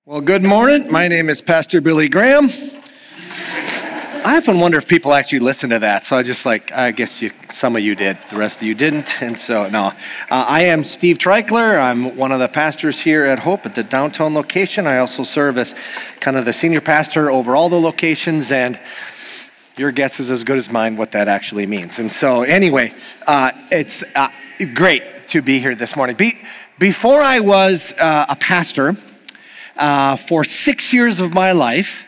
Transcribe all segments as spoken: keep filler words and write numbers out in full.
Well, good morning. My name is Pastor Billy Graham. I often wonder if people actually listen to that. So I just like, I guess you, some of you did, the rest of you didn't. And so, no. Uh, I am Steve Treichler. I'm one of the pastors here at Hope at the downtown location. I also serve as kind of the senior pastor over all the locations. And your guess is as good as mine what that actually means. And so anyway, uh, it's uh, great to be here this morning. Be, before I was uh, a pastor, Uh, for six years of my life,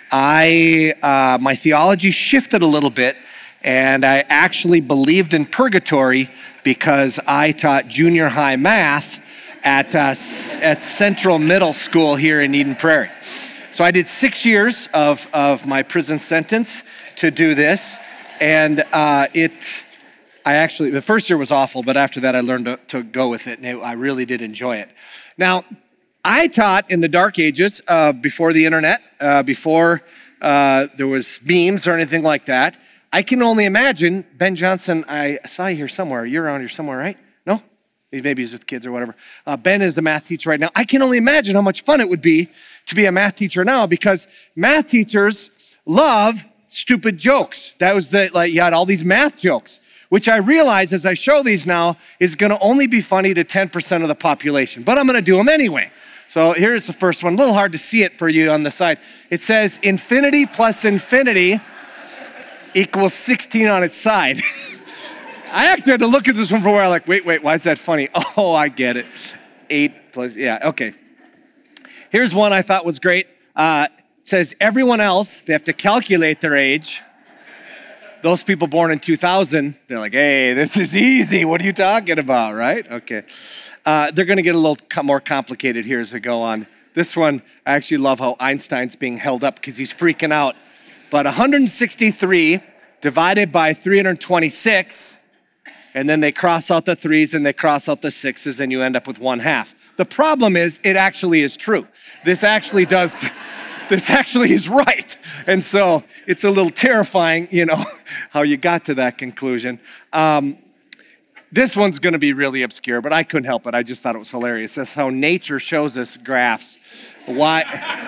I uh, my theology shifted a little bit, and I actually believed in purgatory because I taught junior high math at uh, at Central Middle School here in Eden Prairie. So I did six years of, of my prison sentence to do this, and uh, it. I actually the first year was awful, but after that I learned to, to go with it, and it, I really did enjoy it. Now, I taught in the dark ages, uh, before the internet, uh, before uh, there was memes or anything like that. I can only imagine, Ben Johnson, I saw you here somewhere. You're around here somewhere, right? No? Maybe he's with kids or whatever. Uh, Ben is a math teacher right now. I can only imagine how much fun it would be to be a math teacher now, because math teachers love stupid jokes. That was the, like, you had all these math jokes, which I realize as I show these now is gonna only be funny to ten percent of the population, but I'm gonna do them anyway. So here's the first one. A little hard to see it for you on the side. It says infinity plus infinity equals sixteen on its side. I actually had to look at this one for a while, like, wait, wait, why is that funny? Oh, I get it. Eight plus, yeah, okay. Here's one I thought was great. Uh, it says everyone else, they have to calculate their age. Those people born in two thousand, they're like, hey, this is easy. What are you talking about, right? Okay. Uh, they're going to get a little more complicated here as we go on. This one, I actually love how Einstein's being held up because he's freaking out. But one hundred sixty-three divided by three hundred twenty-six, and then they cross out the threes and they cross out the sixes, and you end up with one half. The problem is, it actually is true. This actually does, this actually is right. And so it's a little terrifying, you know, how you got to that conclusion. Um, This one's gonna be really obscure, but I couldn't help it. I just thought it was hilarious. That's how nature shows us graphs. Why?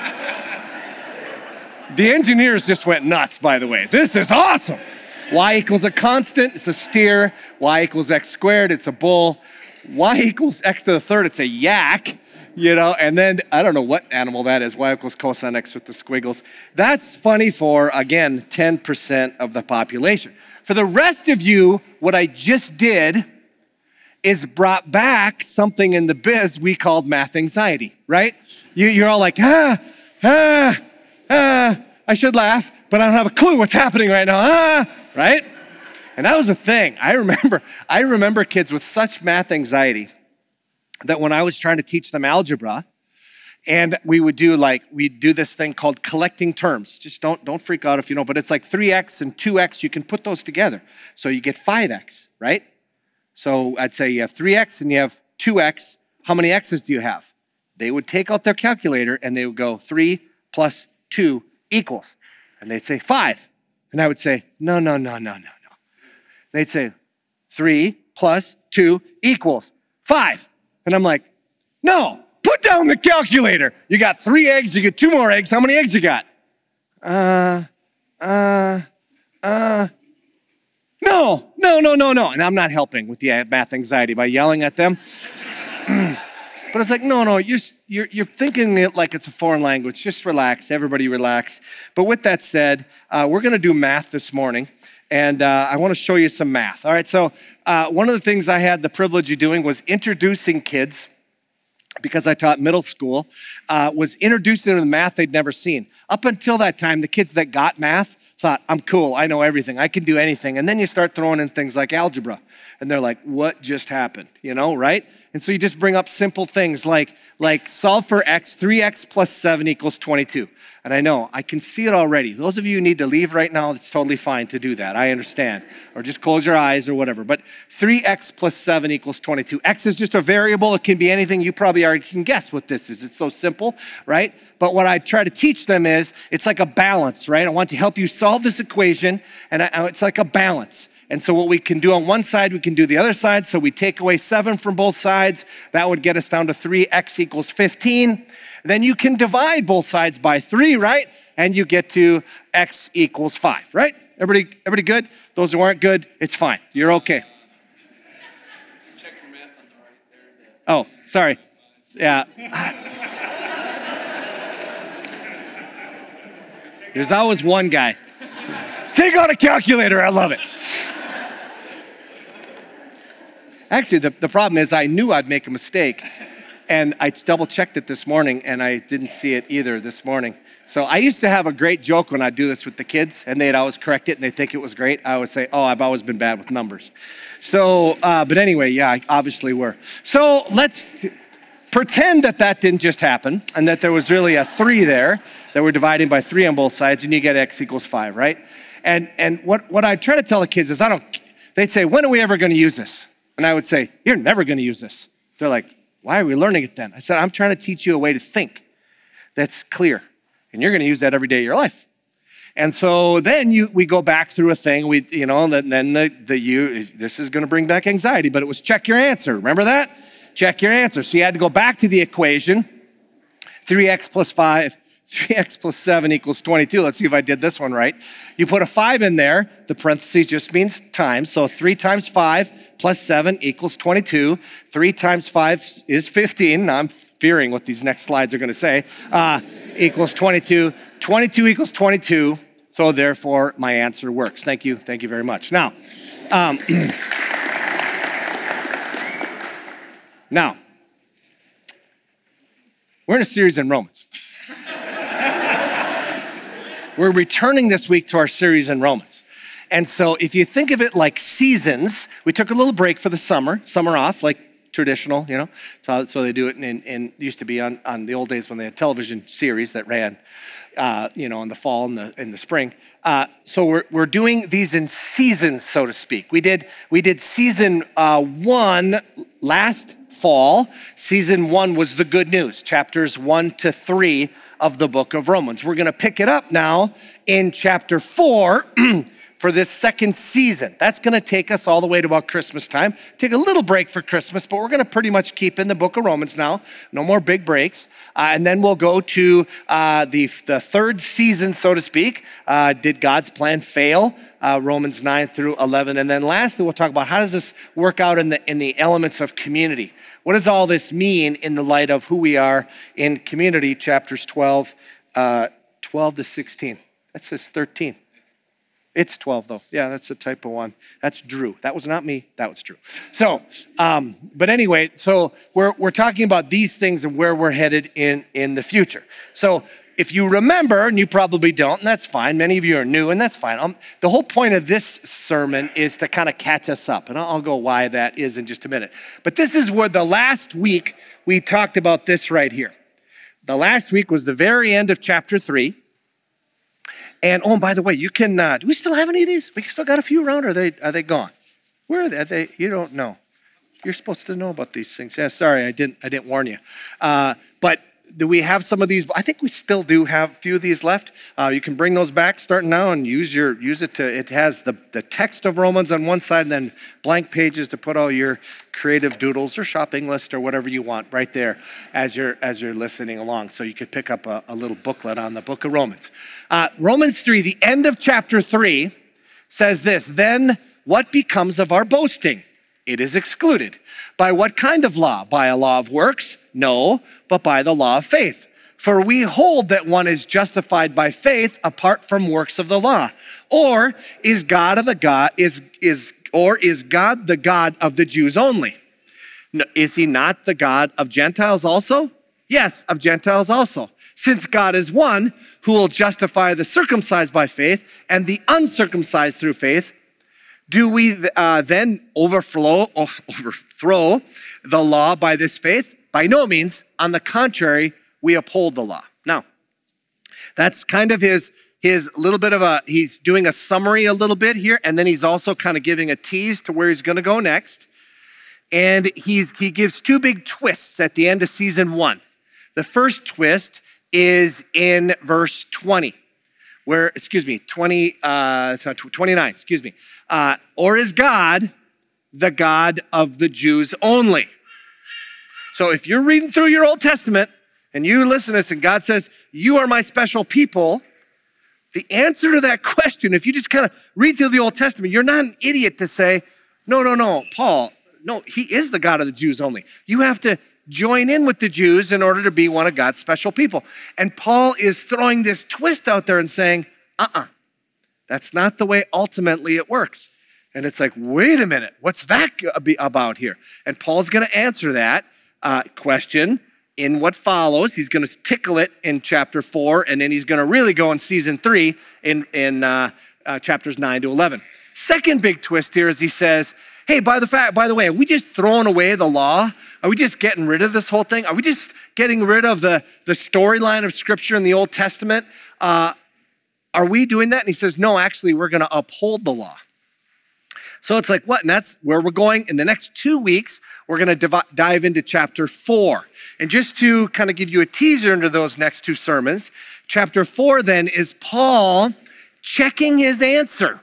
The engineers just went nuts, by the way. This is awesome. Y equals a constant, it's a steer. Y equals x squared, it's a bull. Y equals x to the third, it's a yak. You know, and then, I don't know what animal that is. Y equals cosine x with the squiggles. That's funny for, again, ten percent of the population. For the rest of you, what I just did is brought back something in the biz we called math anxiety, right? You, you're all like, ah, ah, ah, I should laugh, but I don't have a clue what's happening right now, ah, right? And that was a thing. I remember, I remember kids with such math anxiety that when I was trying to teach them algebra, and we would do like, we'd do this thing called collecting terms. Just don't, don't freak out if you know, but it's like three x and two x, you can put those together. So you get five x, right? So I'd say you have three x and you have two x. How many x's do you have? They would take out their calculator and they would go three plus two equals. And they'd say five. And I would say, no, no, no, no, no, no. They'd say three plus two equals five. And I'm like, no. Put down the calculator. You got three eggs, you get two more eggs. How many eggs you got? Uh, uh, uh, no, no, no, no, no. And I'm not helping with the math anxiety by yelling at them. But it's like, no, no, you're, you're, you're thinking it like it's a foreign language. Just relax, everybody relax. But with that said, uh, we're gonna do math this morning. And uh, I wanna show you some math. All right, so uh, one of the things I had the privilege of doing was introducing kids, because I taught middle school, uh, was introducing them to math they'd never seen. Up until that time, the kids that got math thought, I'm cool, I know everything, I can do anything. And then you start throwing in things like algebra. And they're like, what just happened? You know, right? And so you just bring up simple things like, like solve for x, three x plus seven equals twenty-two. And I know, I can see it already. Those of you who need to leave right now, it's totally fine to do that. I understand. Or just close your eyes or whatever. But three x plus seven equals twenty-two. X is just a variable. It can be anything. You probably already can guess what this is. It's so simple, right? But what I try to teach them is, it's like a balance, right? I want to help you solve this equation, and I, it's like a balance. And so what we can do on one side, we can do the other side. So we take away seven from both sides. That would get us down to three x equals fifteen. Then you can divide both sides by three, right? And you get to x equals five, right? Everybody, everybody good? Those who aren't good, it's fine. You're okay. Check your math on the right there. Oh, sorry. Yeah. There's always one guy. Take out a calculator, I love it. Actually, the, the problem is I knew I'd make a mistake, and I double checked it this morning, and I didn't see it either this morning. So I used to have a great joke when I'd do this with the kids, and they'd always correct it, and they'd think it was great. I would say, oh, I've always been bad with numbers. So, uh, but anyway, yeah, I obviously were. So let's pretend that that didn't just happen, and that there was really a three there, that we're dividing by three on both sides, and you get x equals five, right? And and what, what I try to tell the kids is, I don't, they'd say, when are we ever gonna use this? And I would say, you're never gonna use this. They're like, why are we learning it then? I said, I'm trying to teach you a way to think that's clear. And you're gonna use that every day of your life. And so then you, we go back through a thing, we, you know, and then the, the you, this is gonna bring back anxiety, but it was check your answer, remember that? Check your answer. So you had to go back to the equation, three x plus five, three x plus seven equals twenty-two. Let's see if I did this one right. You put a five in there, the parentheses just means times. So three times five plus seven equals twenty-two. Three times five is fifteen. Now I'm fearing what these next slides are gonna say. Uh, equals twenty-two. twenty-two equals twenty-two. So therefore my answer works. Thank you, thank you very much. Now, um, now, we're in a series in Romans. We're returning this week to our series in Romans. And so if you think of it like seasons, we took a little break for the summer, summer off, like traditional, you know. So, so they do it in, in used to be on, on the old days when they had television series that ran, uh, you know, in the fall and the in the spring. Uh, so we're we're doing these in seasons, so to speak. We did we did season uh, one last fall. Season one was the good news, chapters one to three of the book of Romans. We're gonna pick it up now in chapter four for this second season. That's gonna take us all the way to about Christmas time. Take a little break for Christmas, but we're gonna pretty much keep in the book of Romans now. No more big breaks. Uh, and then we'll go to uh, the, the third season, so to speak. Uh, did God's plan fail? Uh, Romans nine through eleven. And then lastly, we'll talk about how does this work out in the, in the elements of community? What does all this mean in the light of who we are in community? Chapters twelve, uh, twelve to sixteen. That says thirteen. It's twelve though. Yeah, that's a typo one. That's Drew. That was not me. That was Drew. So, um, but anyway, so we're we're talking about these things and where we're headed in in the future. So if you remember, and you probably don't, and that's fine. Many of you are new, and that's fine. Um, the whole point of this sermon is to kind of catch us up, and I'll, I'll go why that is in just a minute. But this is where the last week we talked about this right here. The last week was the very end of chapter three. And oh, and by the way, you can, uh, do we still have any of these? We still got a few around, or are they, are they gone? Where are they? Are they? You don't know. You're supposed to know about these things. Yeah, sorry, I didn't, I didn't warn you. Uh, but do we have some of these? I think we still do have a few of these left. Uh, you can bring those back starting now and use your use it to, it has the, the text of Romans on one side and then blank pages to put all your creative doodles or shopping list or whatever you want right there as you're as you're listening along. So you could pick up a, a little booklet on the book of Romans. Uh, Romans three, the end of chapter three says this, then what becomes of our boasting? It is excluded. By what kind of law? By a law of works? No, but by the law of faith. For we hold that one is justified by faith apart from works of the law. Or is God of the God is is or is God the God of the Jews only? No, is he not the God of Gentiles also? Yes, of Gentiles also. Since God is one who will justify the circumcised by faith and the uncircumcised through faith, do we uh, then overflow, overthrow the law by this faith? By no means. On the contrary, we uphold the law. Now, that's kind of his, his little bit of a, he's doing a summary a little bit here, and then he's also kind of giving a tease to where he's going to go next. And he's he gives two big twists at the end of season one. The first twist is in verse twenty, where, excuse me, twenty, uh, twenty-nine, excuse me. Uh, or is God the God of the Jews only? So if you're reading through your Old Testament and you listen to this and God says, you are my special people, the answer to that question, if you just kind of read through the Old Testament, you're not an idiot to say, no, no, no, Paul, no, he is the God of the Jews only. You have to join in with the Jews in order to be one of God's special people. And Paul is throwing this twist out there and saying, uh-uh, that's not the way ultimately it works. And it's like, wait a minute, what's that about here? And Paul's gonna answer that uh, question in what follows. He's gonna tickle it in chapter four, and then he's gonna really go in season three in, in uh, uh, chapters nine to eleven. Second big twist here is he says, hey, by the fact, by the way, are we just throwing away the law? Are we just getting rid of this whole thing? Are we just getting rid of the, the storyline of Scripture in the Old Testament? Uh, are we doing that? And he says, no, actually, we're gonna uphold the law. So it's like, what? And that's where we're going. In the next two weeks, we're gonna div- dive into chapter four. And just to kind of give you a teaser into those next two sermons, chapter four then is Paul checking his answer.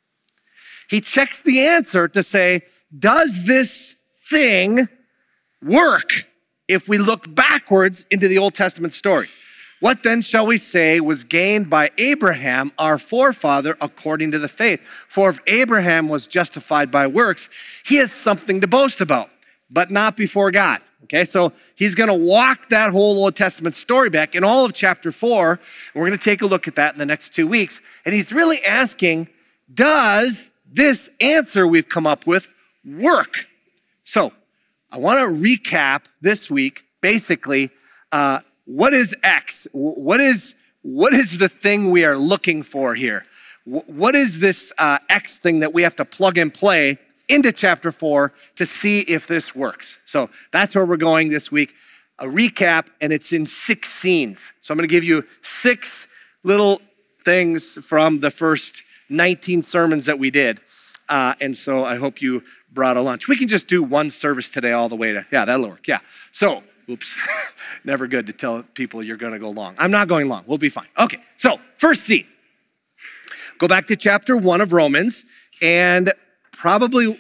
He checks the answer to say, does this thing work if we look backwards into the Old Testament story? What then shall we say was gained by Abraham, our forefather, according to the faith? For if Abraham was justified by works, he has something to boast about, but not before God. Okay, so he's gonna walk that whole Old Testament story back in all of chapter four. And we're gonna take a look at that in the next two weeks. And he's really asking, does this answer we've come up with work? So I wanna recap this week, basically, uh, what is X? What is, what is the thing we are looking for here? What is this uh, X thing that we have to plug and play into chapter four to see if this works? So that's where we're going this week. A recap, and it's in six scenes. So I'm gonna give you six little things from the first nineteen sermons that we did. Uh, and so I hope you brought a lunch. We can just do one service today all the way to, yeah, that'll work, yeah. So, oops, never good to tell people you're gonna go long. I'm not going long, we'll be fine. Okay, so first scene. Go back to chapter one of Romans, and probably,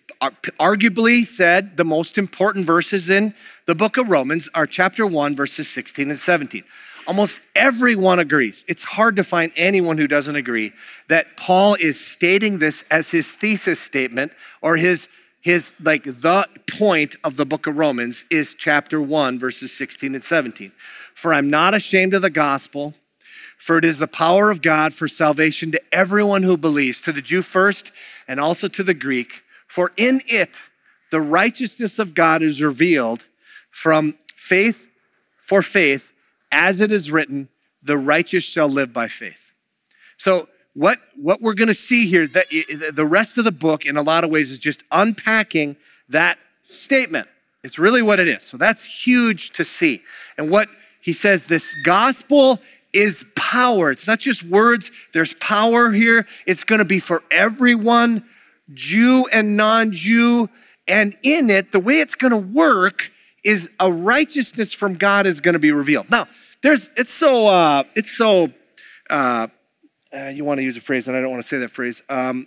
arguably said the most important verses in the book of Romans are chapter one, verses sixteen and seventeen. Almost everyone agrees. It's hard to find anyone who doesn't agree that Paul is stating this as his thesis statement, or his, his like the point of the book of Romans is chapter one, verses sixteen and seventeen. For I'm not ashamed of the gospel, for it is the power of God for salvation to everyone who believes, to the Jew first and also to the Greek. For in it, the righteousness of God is revealed from faith for faith, as it is written, the righteous shall live by faith. So what, what we're gonna see here, that the rest of the book in a lot of ways is just unpacking that statement. It's really what it is. So that's huge to see. And what he says, this gospel is power. It's not just words, there's power here. It's gonna be for everyone, Jew and non-Jew. And in it, the way it's gonna work is a righteousness from God is gonna be revealed. Now, there's, it's so, uh, it's so, uh, uh, you wanna use a phrase, and I don't wanna say that phrase. Um,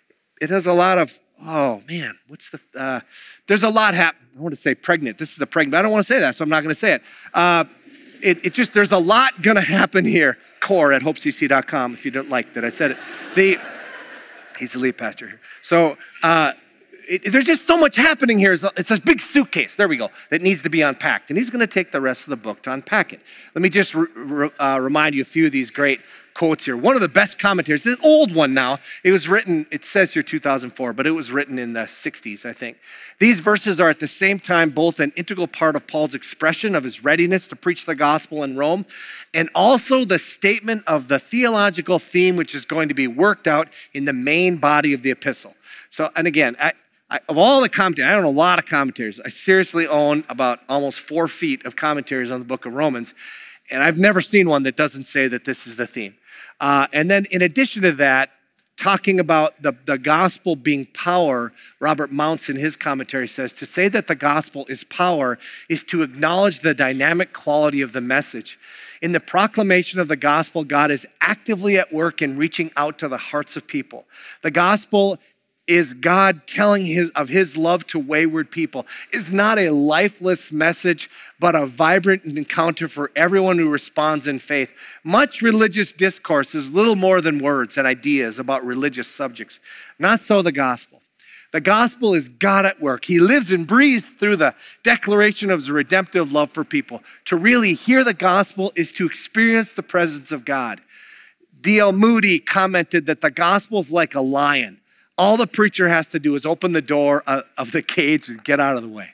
it has a lot of, oh man, what's the, uh, there's a lot happen. I wanna say pregnant, this is a pregnant, but I don't wanna say that, so I'm not gonna say it. Uh, it, it just, there's a lot gonna happen here. Core at hope c c dot com if you don't like that I said it. The, he's the lead pastor here. So, uh, It, there's just so much happening here. It's a, it's a big suitcase, there we go, that needs to be unpacked. And he's gonna take the rest of the book to unpack it. Let me just re, re, uh, remind you a few of these great quotes here. One of the best commentaries, it's an old one now. It was written, it says here two thousand four, but it was written in the sixties, I think. These verses are at the same time both an integral part of Paul's expression of his readiness to preach the gospel in Rome, and also the statement of the theological theme which is going to be worked out in the main body of the epistle. So, and again, I, I, of all the commentaries, I own a lot of commentaries. I seriously own about almost four feet of commentaries on the book of Romans, and I've never seen one that doesn't say that this is the theme. Uh, and then in addition to that, talking about the, the gospel being power, Robert Mounce in his commentary says, to say that the gospel is power is to acknowledge the dynamic quality of the message. In the proclamation of the gospel, God is actively at work in reaching out to the hearts of people. The gospel is God telling his, of his love to wayward people. Is not a lifeless message, but a vibrant encounter for everyone who responds in faith. Much religious discourse is little more than words and ideas about religious subjects. Not so the gospel. The gospel is God at work. He lives and breathes through the declaration of his redemptive love for people. To really hear the gospel is to experience the presence of God. D L Moody commented that the gospel is like a lion. All the preacher has to do is open the door of the cage and get out of the way.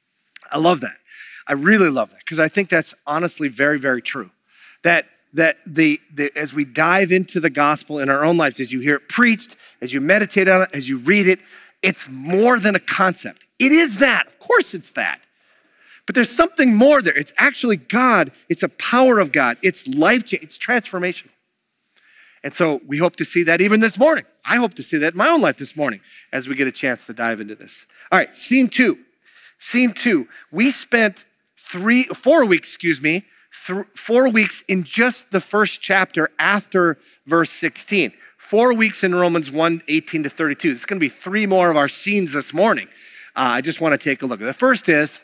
I love that. I really love that because I think that's honestly very, very true. That that the, the as we dive into the gospel in our own lives, as you hear it preached, as you meditate on it, as you read it, it's more than a concept. It is that. Of course it's that. But there's something more there. It's actually God. It's a power of God. It's life change. It's transformational. And so we hope to see that even this morning. I hope to see that in my own life this morning as we get a chance to dive into this. All right, scene two. Scene two. We spent three, four weeks, excuse me, th- four weeks in just the first chapter after verse sixteen. Four weeks in Romans one, eighteen to thirty-two. It's going to be three more of our scenes this morning. Uh, I just want to take a look. The first is,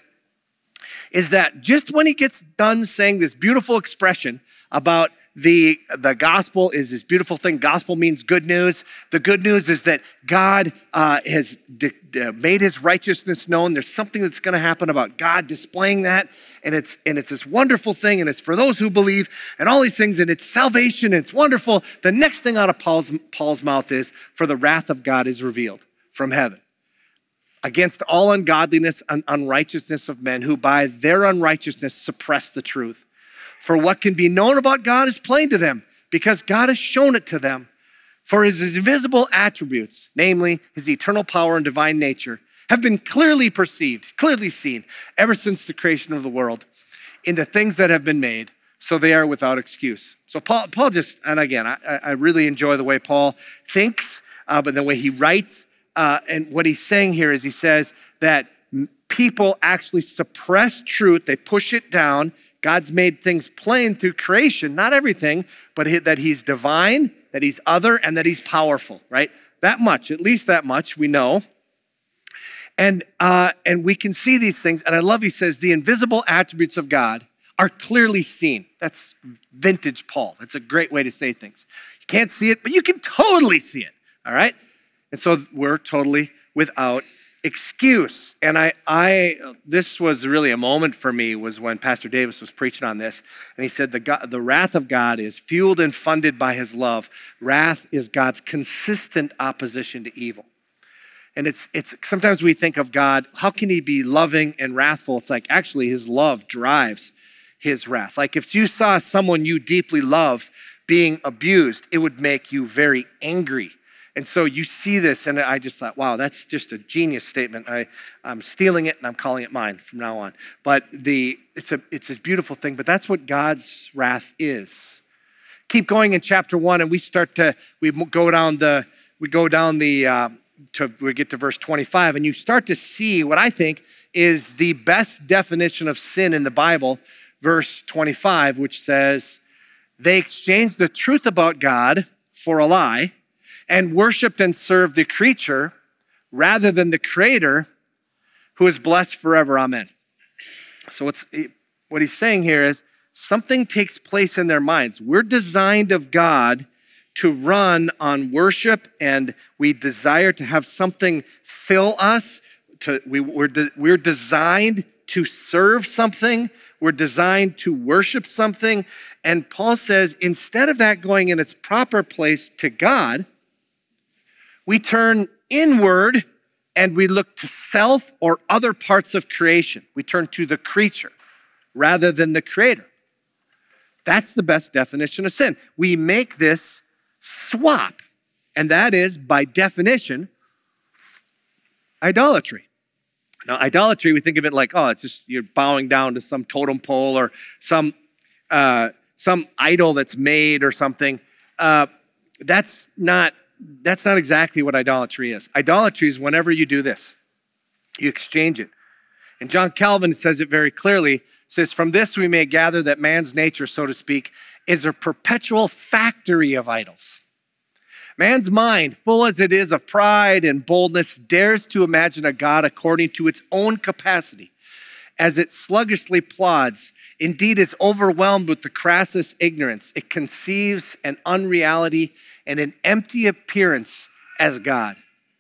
is that just when he gets done saying this beautiful expression about The, the gospel is this beautiful thing. Gospel means good news. The good news is that God uh, has de- de- made his righteousness known. There's something that's going to happen about God displaying that. And it's, and it's this wonderful thing. And it's for those who believe and all these things. And it's salvation. And it's wonderful. The next thing out of Paul's, Paul's mouth is, for the wrath of God is revealed from heaven against all ungodliness and unrighteousness of men who by their unrighteousness suppress the truth. For what can be known about God is plain to them, because God has shown it to them. For his invisible attributes, namely his eternal power and divine nature, have been clearly perceived, clearly seen, ever since the creation of the world, in the things that have been made, so they are without excuse. So Paul, Paul just, and again, I, I really enjoy the way Paul thinks, uh, but the way he writes. Uh, and what he's saying here is he says that people actually suppress truth, they push it down. God's made things plain through creation, not everything, but that he's divine, that he's other, and that he's powerful, right? That much, at least that much we know. And uh, and we can see these things. And I love, he says, the invisible attributes of God are clearly seen. That's vintage Paul. That's a great way to say things. You can't see it, but you can totally see it, all right? And so we're totally without excuse. And I, I, this was really a moment for me was when Pastor Davis was preaching on this. And he said, the, God, the wrath of God is fueled and funded by his love. Wrath is God's consistent opposition to evil. And it's, it's sometimes we think of God, how can he be loving and wrathful? It's like actually his love drives his wrath. Like if you saw someone you deeply love being abused, it would make you very angry. And so you see this, and I just thought, wow, that's just a genius statement. I, I'm stealing it, and I'm calling it mine from now on. But the it's a it's this beautiful thing, but that's what God's wrath is. Keep going in chapter one, and we start to, we go down the, we go down the, uh, to we get to verse twenty-five, and you start to see what I think is the best definition of sin in the Bible, verse twenty-five, which says, they exchanged the truth about God for a lie, and worshiped and served the creature rather than the creator, who is blessed forever. Amen. So what's, what he's saying here is something takes place in their minds. We're designed of God to run on worship, and we desire to have something fill us. To, we, we're, de, we're designed to serve something. We're designed to worship something. And Paul says, instead of that going in its proper place to God, we turn inward and we look to self or other parts of creation. We turn to the creature rather than the creator. That's the best definition of sin. We make this swap, and that is, by definition, idolatry. Now, idolatry, we think of it like, oh, it's just you're bowing down to some totem pole or some uh, some idol that's made or something. Uh, that's not That's not exactly what idolatry is. Idolatry is whenever you do this, you exchange it. And John Calvin says it very clearly, says, from this we may gather that man's nature, so to speak, is a perpetual factory of idols. Man's mind, full as it is of pride and boldness, dares to imagine a God according to its own capacity. As it sluggishly plods, indeed is overwhelmed with the crassest ignorance. It conceives an unreality and an empty appearance as God.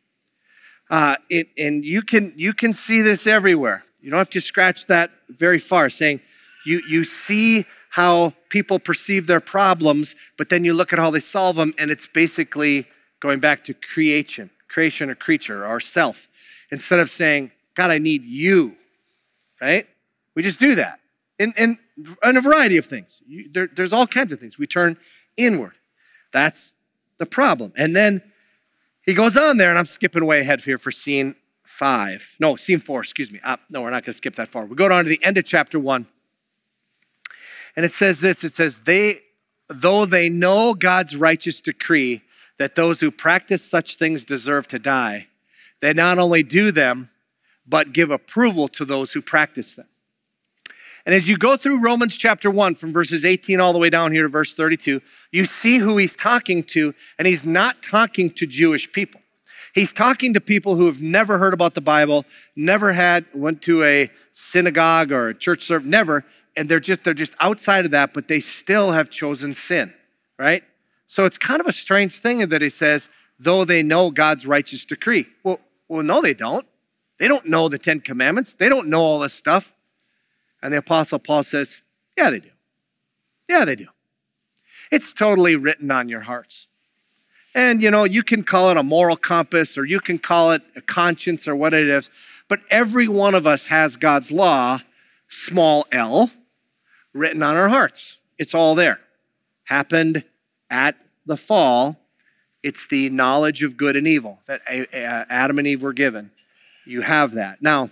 Uh, it, and you can you can see this everywhere. You don't have to scratch that very far, saying you, you see how people perceive their problems, but then you look at how they solve them, and it's basically going back to creation, creation or creature or self. Instead of saying, God, I need you, right? We just do that. In, in, in a variety of things. You, there, there's all kinds of things. We turn inward. That's the problem. And then he goes on there, and I'm skipping way ahead here for scene five. No, scene four, excuse me. Uh, no, we're not going to skip that far. We go down to the end of chapter one. And it says this, it says, they, though they know God's righteous decree that those who practice such things deserve to die, they not only do them, but give approval to those who practice them. And as you go through Romans chapter one, from verses eighteen all the way down here to verse thirty-two, you see who he's talking to, and he's not talking to Jewish people. He's talking to people who have never heard about the Bible, never had, went to a synagogue or a church service, never, and they're just, they're just outside of that, but they still have chosen sin, right? So it's kind of a strange thing that he says, though they know God's righteous decree. Well, well, no, they don't. They don't know the Ten Commandments. They don't know all this stuff. And the Apostle Paul says, yeah, they do. Yeah, they do. It's totally written on your hearts. And, you know, you can call it a moral compass, or you can call it a conscience, or what it is. But every one of us has God's law, small l, written on our hearts. It's all there. Happened at the fall. It's the knowledge of good and evil that Adam and Eve were given. You have that. Now,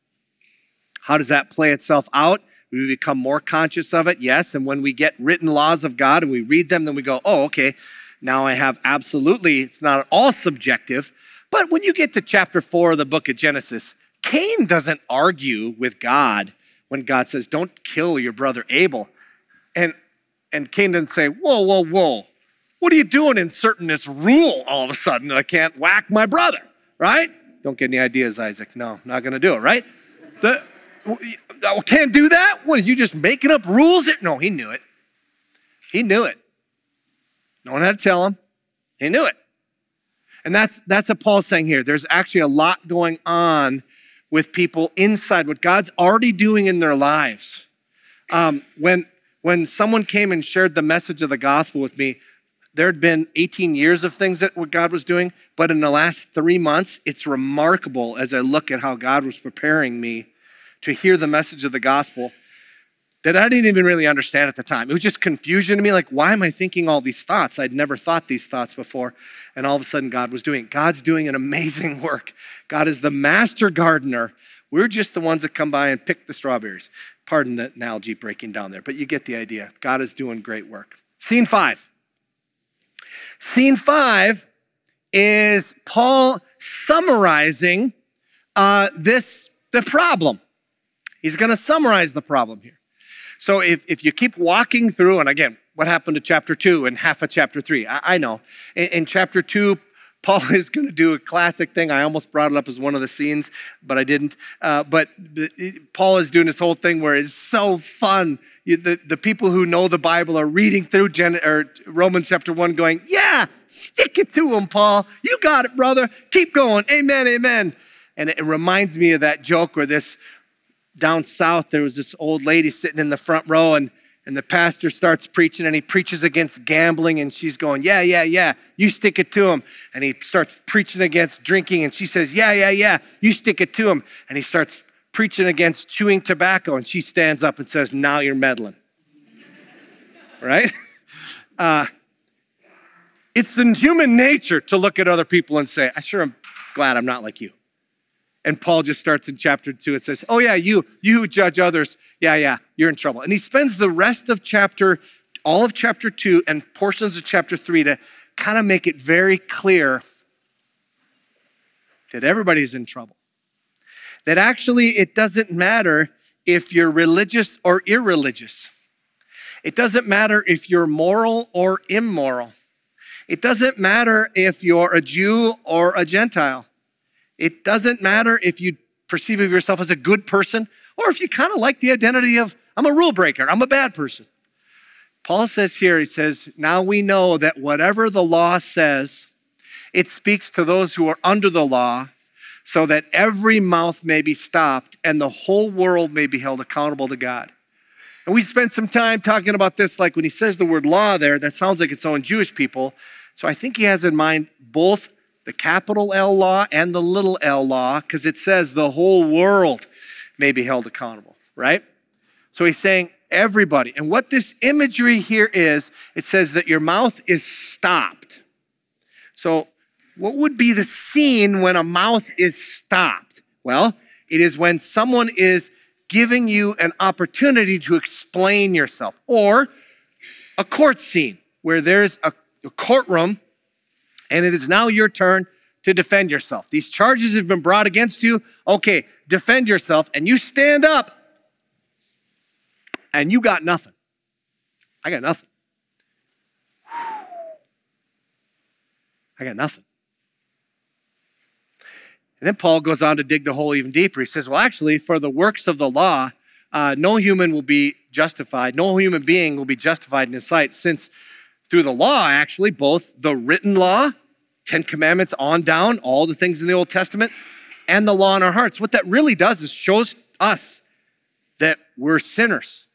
how does that play itself out? We become more conscious of it, yes. And when we get written laws of God and we read them, then we go, oh, okay, now I have absolutely, it's not at all subjective. But when you get to chapter four of the book of Genesis, Cain doesn't argue with God when God says, don't kill your brother Abel. And, and Cain doesn't say, whoa, whoa, whoa. What are you doing inserting this rule all of a sudden that I can't whack my brother, right? Don't get any ideas, Isaac. No, not going to do it, right? The, I can't do that? What, are you just making up rules? No, he knew it. He knew it. No one had to tell him. He knew it. And that's, that's what Paul's saying here. There's actually a lot going on with people inside what God's already doing in their lives. Um, when, when someone came and shared the message of the gospel with me, there had been eighteen years of things that what God was doing, but in the last three months, it's remarkable as I look at how God was preparing me to hear the message of the gospel that I didn't even really understand at the time. It was just confusion to me, like, why am I thinking all these thoughts? I'd never thought these thoughts before, and all of a sudden God was doing it. God's doing an amazing work. God is the master gardener. We're just the ones that come by and pick the strawberries. Pardon the analogy breaking down there, but you get the idea. God is doing great work. Scene five. Scene five is Paul summarizing uh, this, the problem. He's going to summarize the problem here. So if, if you keep walking through, and again, what happened to chapter two and half of chapter three? I, I know. In, in chapter two, Paul is going to do a classic thing. I almost brought it up as one of the scenes, but I didn't. Uh, but the, Paul is doing this whole thing where it's so fun. You, the, the people who know the Bible are reading through Gen, or Romans chapter one going, yeah, stick it to him, Paul. You got it, brother. Keep going. Amen, amen. And it, it reminds me of that joke where this, down south, there was this old lady sitting in the front row, and, and the pastor starts preaching, and he preaches against gambling, and she's going, yeah, yeah, yeah, you stick it to him. And he starts preaching against drinking, and she says, yeah, yeah, yeah, you stick it to him. And he starts preaching against chewing tobacco, and she stands up and says, now you're meddling. Right? Uh, it's in human nature to look at other people and say, I sure am glad I'm not like you. And Paul just starts in chapter two. It says, oh yeah, you, you who judge others. Yeah, yeah, you're in trouble. And he spends the rest of chapter, all of chapter two and portions of chapter three to kind of make it very clear that everybody's in trouble. That actually it doesn't matter if you're religious or irreligious. It doesn't matter if you're moral or immoral. It doesn't matter if you're a Jew or a Gentile. It doesn't matter if you perceive of yourself as a good person or if you kind of like the identity of, I'm a rule breaker, I'm a bad person. Paul says here, he says, now we know that whatever the law says, it speaks to those who are under the law so that every mouth may be stopped and the whole world may be held accountable to God. And we spent some time talking about this, like when he says the word law there, that sounds like it's only Jewish people. So I think he has in mind both the capital L law and the little L law, because it says the whole world may be held accountable, right? So he's saying everybody. And what this imagery here is, it says that your mouth is stopped. So what would be the scene when a mouth is stopped? Well, it is when someone is giving you an opportunity to explain yourself, or a court scene where there's a, a courtroom and it is now your turn to defend yourself. These charges have been brought against you. Okay, defend yourself, and you stand up and you got nothing. I got nothing. I got nothing. And then Paul goes on to dig the hole even deeper. He says, well, actually, for the works of the law, uh, no human will be justified. No human being will be justified in his sight, since through the law, actually, both the written law, Ten Commandments on down, all the things in the Old Testament, and the law in our hearts. What that really does is shows us that we're sinners.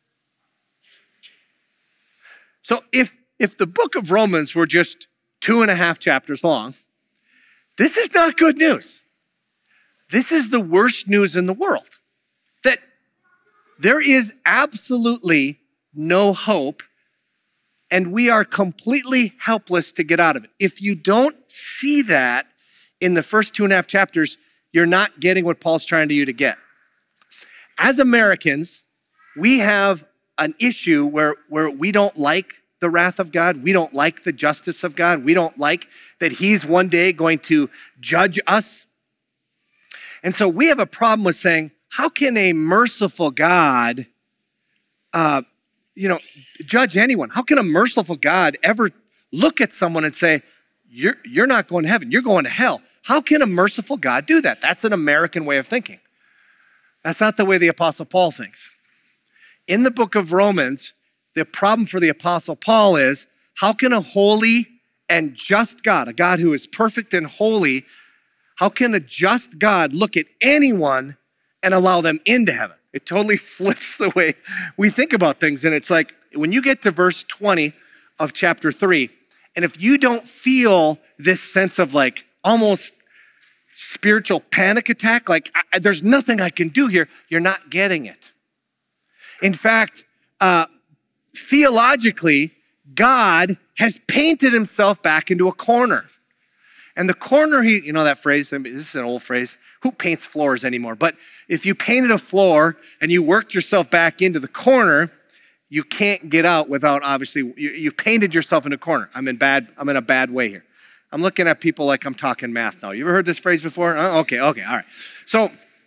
So if, if the book of Romans were just two and a half chapters long, this is not good news. This is the worst news in the world, that there is absolutely no hope and we are completely helpless to get out of it. If you don't see that in the first two and a half chapters, you're not getting what Paul's trying to you to get. As Americans, we have an issue where, where we don't like the wrath of God. We don't like the justice of God. We don't like that he's one day going to judge us. And so we have a problem with saying, how can a merciful God, uh, you know, judge anyone? How can a merciful God ever look at someone and say, you're, you're not going to heaven, you're going to hell? How can a merciful God do that? That's an American way of thinking. That's not the way the Apostle Paul thinks. In the book of Romans, the problem for the Apostle Paul is, how can a holy and just God, a God who is perfect and holy, how can a just God look at anyone and allow them into heaven? It totally flips the way we think about things. And it's like, when you get to verse twenty of chapter three, and if you don't feel this sense of like almost spiritual panic attack, like I, there's nothing I can do here, you're not getting it. In fact, uh, theologically, God has painted himself back into a corner. And the corner, he, you know that phrase, I mean, this is an old phrase, who paints floors anymore? But if you painted a floor and you worked yourself back into the corner, you can't get out without obviously, you, you painted yourself in a corner. I'm in bad, I'm in a bad way here. I'm looking at people like I'm talking math now. You ever heard this phrase before? Oh, okay, okay, all right. So,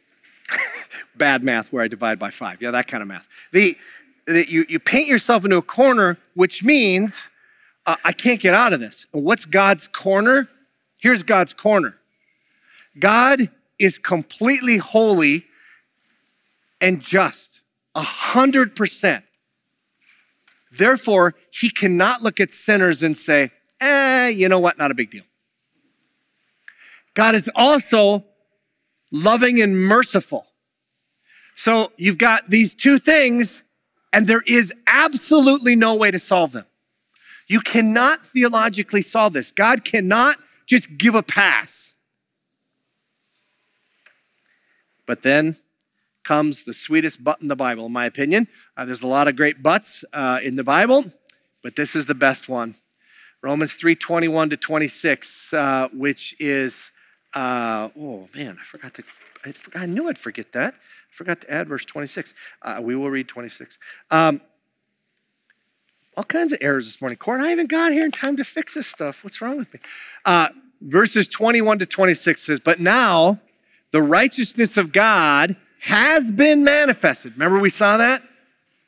bad math where I divide by five. Yeah, that kind of math. The, the you, you paint yourself into a corner, which means uh, I can't get out of this. And what's God's corner? Here's God's corner. God is completely holy and just, a hundred percent. Therefore, he cannot look at sinners and say, eh, you know what, not a big deal. God is also loving and merciful. So you've got these two things, and there is absolutely no way to solve them. You cannot theologically solve this. God cannot just give a pass. But then comes the sweetest but in the Bible, in my opinion. Uh, there's a lot of great buts uh, in the Bible, but this is the best one. Romans three twenty-one to twenty-six, uh, which is, uh, oh man, I forgot to, I, forgot, I knew I'd forget that. I forgot to add verse twenty-six. Uh, we will read twenty-six. Um, all kinds of errors this morning. Corin, I haven't got here in time to fix this stuff. What's wrong with me? Uh, verses twenty-one to twenty-six says, but now the righteousness of God has been manifested. Remember we saw that?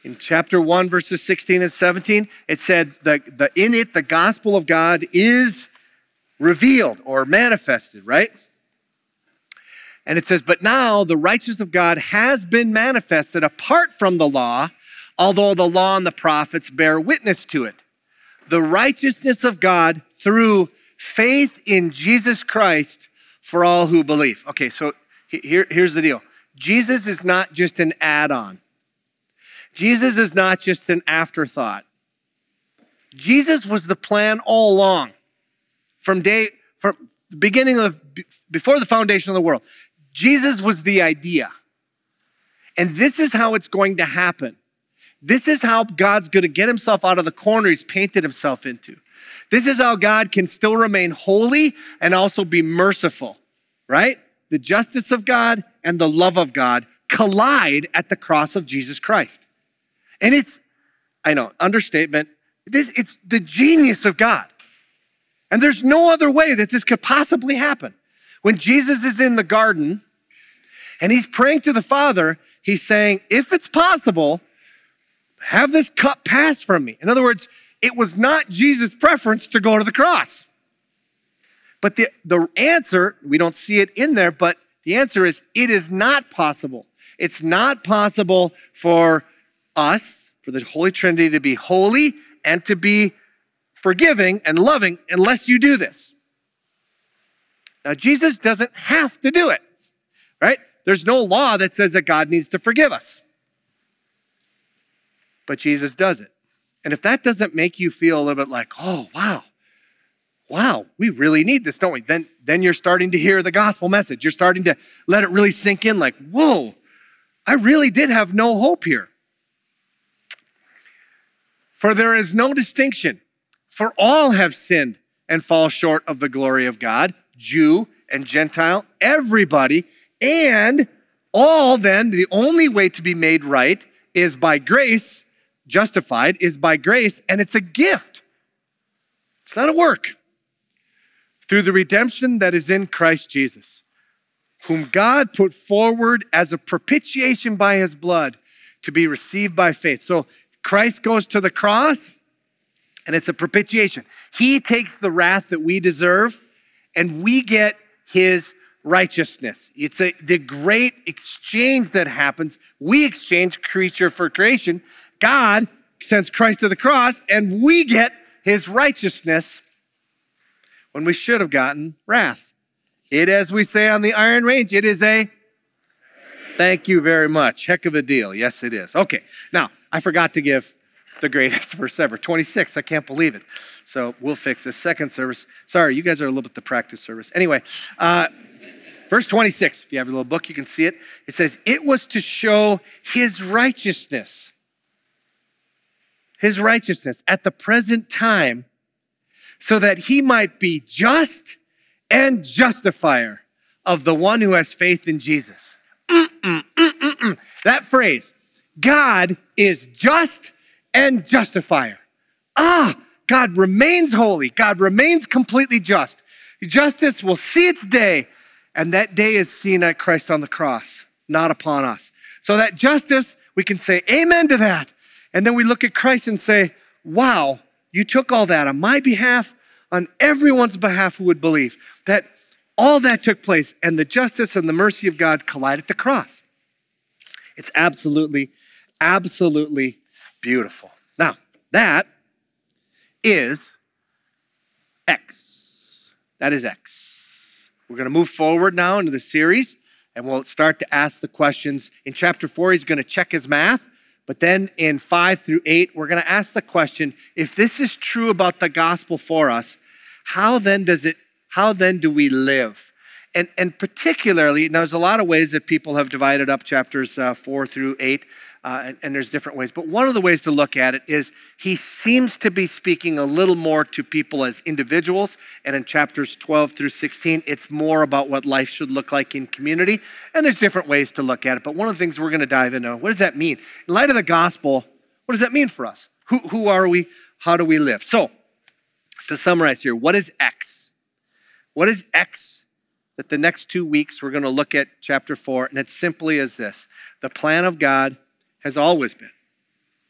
In chapter one, verses sixteen and seventeen, it said the, the in it, the gospel of God is revealed or manifested, right? And it says, but now the righteousness of God has been manifested apart from the law, although the law and the prophets bear witness to it. The righteousness of God through faith in Jesus Christ for all who believe. Okay, so here, here's the deal. Jesus is not just an add-on. Jesus is not just an afterthought. Jesus was the plan all along. From day, from the beginning of, before the foundation of the world. Jesus was the idea. And this is how it's going to happen. This is how God's going to get himself out of the corner he's painted himself into. This is how God can still remain holy and also be merciful, right? The justice of God and the love of God collide at the cross of Jesus Christ. And it's, I know, understatement, this, it's the genius of God. And there's no other way that this could possibly happen. When Jesus is in the garden and he's praying to the Father, he's saying, if it's possible, have this cup pass from me. In other words, it was not Jesus' preference to go to the cross. But the, the answer, we don't see it in there, but the answer is it is not possible. It's not possible for us, for the Holy Trinity to be holy and to be forgiving and loving unless you do this. Now, Jesus doesn't have to do it, right? There's no law that says that God needs to forgive us. But Jesus does it. And if that doesn't make you feel a little bit like, oh, wow, wow, we really need this, don't we? Then, then you're starting to hear the gospel message. You're starting to let it really sink in like, whoa, I really did have no hope here. For there is no distinction, for all have sinned and fall short of the glory of God, Jew and Gentile, everybody, and all then, the only way to be made right is by grace, justified is by grace, and it's a gift. It's not a work. Through the redemption that is in Christ Jesus, whom God put forward as a propitiation by his blood to be received by faith. So Christ goes to the cross, and it's a propitiation. He takes the wrath that we deserve, and we get his righteousness. It's a, the great exchange that happens. We exchange creature for creation. God sends Christ to the cross, and we get his righteousness when we should have gotten wrath. It, as we say on the Iron Range, it is a thank you very much. Heck of a deal. Yes, it is. Okay, now, I forgot to give the greatest verse ever. twenty-six, I can't believe it. So we'll fix this. Second service. Sorry, you guys are a little bit the practice service. Anyway, uh, verse twenty-six, if you have your little book, you can see it. It says, it was to show his righteousness. His righteousness at the present time, so that he might be just and justifier of the one who has faith in Jesus. Mm-mm, mm-mm-mm. That phrase, God is just and justifier. Ah, God remains holy. God remains completely just. Justice will see its day, and that day is seen at Christ on the cross, not upon us. So that justice, we can say amen to that. And then we look at Christ and say, wow, you took all that on my behalf, on everyone's behalf who would believe. That all that took place, and the justice and the mercy of God collide at the cross. It's absolutely, absolutely beautiful. Now, that is X. That is X. We're going to move forward now into the series, and we'll start to ask the questions. In chapter four, he's going to check his math, but then in five through eight, we're going to ask the question, if this is true about the gospel for us, how then does it, how then do we live? And, and particularly, now there's a lot of ways that people have divided up chapters uh, four through eight, uh, and, and there's different ways. But one of the ways to look at it is he seems to be speaking a little more to people as individuals. And in chapters twelve through sixteen, it's more about what life should look like in community. And there's different ways to look at it. But one of the things we're going to dive into, what does that mean? In light of the gospel, what does that mean for us? Who, who are we? How do we live? So to summarize here, what is X? What is X? That the next two weeks we're going to look at chapter four, and it's simply as this. The plan of God has always been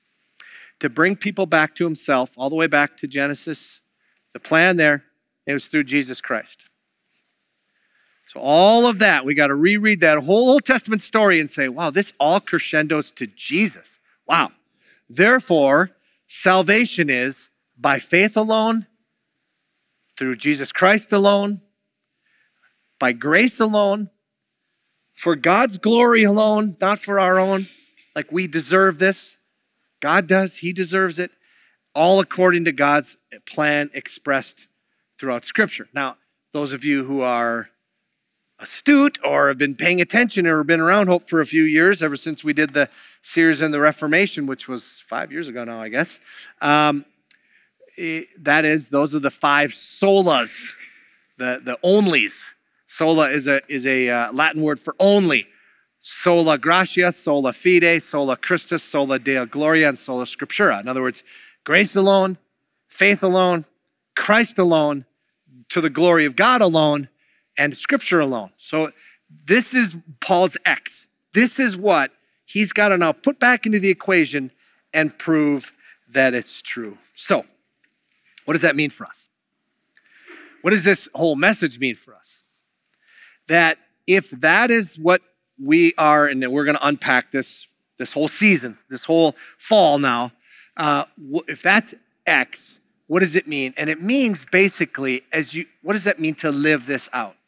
to bring people back to himself, all the way back to Genesis. The plan there, it was through Jesus Christ. So all of that, we got to reread that whole Old Testament story and say, wow, this all crescendos to Jesus. Wow. Therefore, salvation is by faith alone, through Jesus Christ alone, by grace alone, for God's glory alone, not for our own, like we deserve this. God does, he deserves it, all according to God's plan expressed throughout Scripture. Now, those of you who are astute or have been paying attention or been around Hope for a few years, ever since we did the series in the Reformation, which was five years ago now, I guess, um, it, that is, those are the five solas, the, the onlys. Sola is a, is a uh, Latin word for only. Sola gratia, sola fide, sola Christus, sola Deo gloria, and sola scriptura. In other words, grace alone, faith alone, Christ alone, to the glory of God alone, and Scripture alone. So this is Paul's X. This is what he's got to now put back into the equation and prove that it's true. So what does that mean for us? What does this whole message mean for us? That if that is what we are, and we're going to unpack this this whole season, this whole fall now, uh, if that's X, what does it mean? And it means basically, as you, what does that mean to live this out?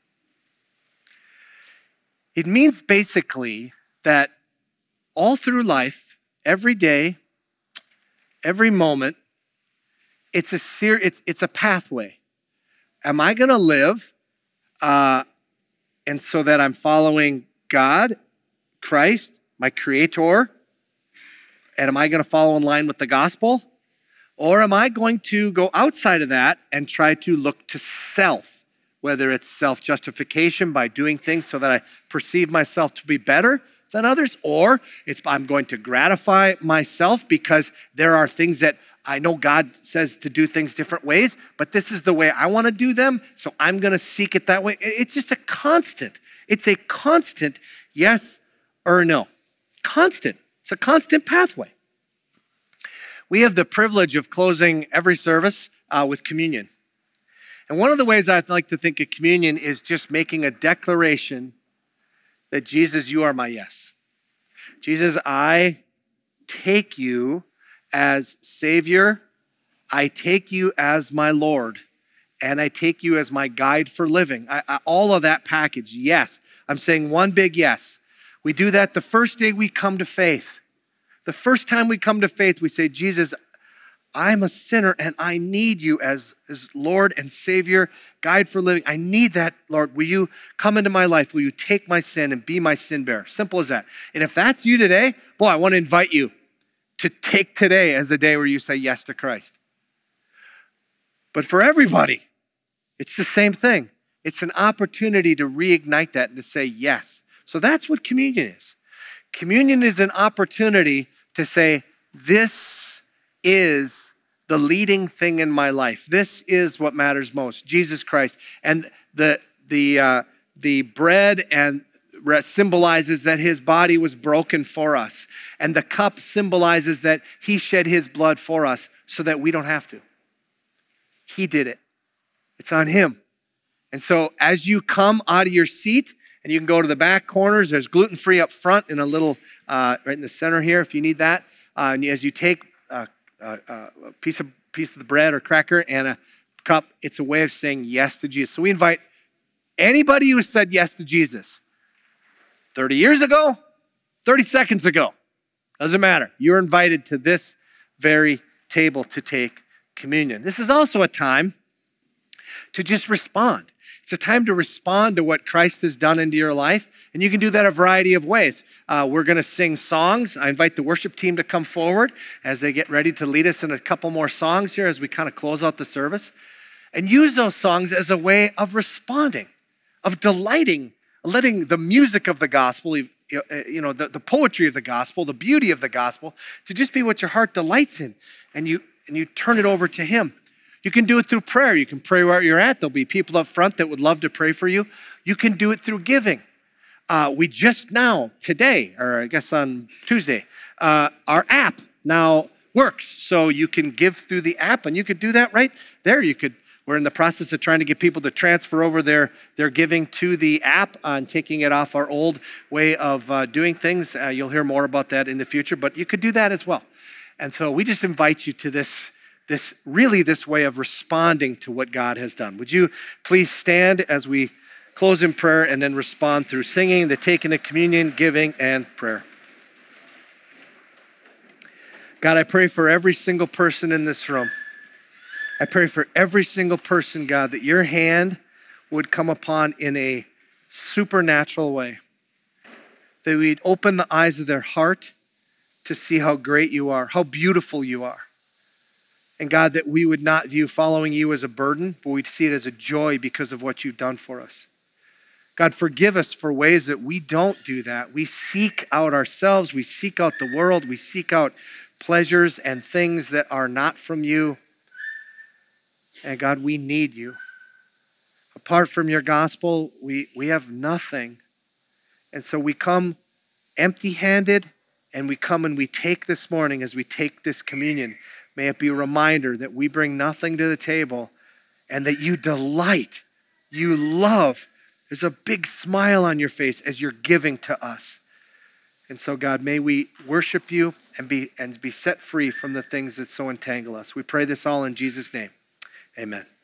It means basically that all through life, every day, every moment, it's a ser- it's, it's a pathway. Am I going to live uh, and so that I'm following God, Christ, my creator, and am I going to follow in line with the gospel? Or am I going to go outside of that and try to look to self, whether it's self-justification by doing things so that I perceive myself to be better than others, or it's I'm going to gratify myself because there are things that I know God says to do things different ways, but this is the way I want to do them, so I'm going to seek it that way. It's just a constant. It's a constant yes or no. Constant. It's a constant pathway. We have the privilege of closing every service uh, with communion. And one of the ways I like to think of communion is just making a declaration that Jesus, you are my yes. Jesus, I take you as Savior. I take you as my Lord. And I take you as my guide for living. I, I, all of that package, yes. I'm saying one big yes. We do that the first day we come to faith. The first time we come to faith, we say, Jesus, I'm a sinner and I need you as, as Lord and Savior, guide for living. I need that, Lord. Will you come into my life? Will you take my sin and be my sin bearer? Simple as that. And if that's you today, boy, I want to invite you to take today as the day where you say yes to Christ. But for everybody, it's the same thing. It's an opportunity to reignite that and to say yes. So that's what communion is. Communion is an opportunity to say, this is the leading thing in my life. This is what matters most, Jesus Christ. And the, the, uh, the bread and symbolizes that his body was broken for us. And the cup symbolizes that he shed his blood for us so that we don't have to. He did it. It's on him. And so as you come out of your seat, and you can go to the back corners, there's gluten-free up front in a little, uh, right in the center here if you need that. Uh, and as you take uh, uh, uh, a piece of, piece of the bread or cracker and a cup, it's a way of saying yes to Jesus. So we invite anybody who said yes to Jesus thirty years ago, thirty seconds ago, doesn't matter. You're invited to this very table to take communion. This is also a time to just respond. It's a time to respond to what Christ has done into your life, and you can do that a variety of ways. Uh, we're going to sing songs. I invite the worship team to come forward as they get ready to lead us in a couple more songs here as we kind of close out the service, and use those songs as a way of responding, of delighting, letting the music of the gospel, you know, the, the poetry of the gospel, the beauty of the gospel, to just be what your heart delights in, and you and you turn it over to him. You can do it through prayer. You can pray where you're at. There'll be people up front that would love to pray for you. You can do it through giving. Uh, we just now, today, or I guess on Tuesday, uh, our app now works. So you can give through the app, and you could do that right there. You could. We're in the process of trying to get people to transfer over their, their giving to the app and taking it off our old way of uh, doing things. Uh, you'll hear more about that in the future, but you could do that as well. And so we just invite you to this, this really this way of responding to what God has done. Would you please stand as we close in prayer and then respond through singing, the taking of communion, giving, and prayer. God, I pray for every single person in this room. I pray for every single person, God, that your hand would come upon in a supernatural way. That we'd open the eyes of their heart to see how great you are, how beautiful you are. And God, that we would not view following you as a burden, but we'd see it as a joy because of what you've done for us. God, forgive us for ways that we don't do that. We seek out ourselves, we seek out the world, we seek out pleasures and things that are not from you. And God, we need you. Apart from your gospel, we, we have nothing. And so we come empty-handed, and we come and we take this morning as we take this communion. May it be a reminder that we bring nothing to the table and that you delight, you love. There's a big smile on your face as you're giving to us. And so, God, may we worship you and be, and be set free from the things that so entangle us. We pray this all in Jesus' name. Amen.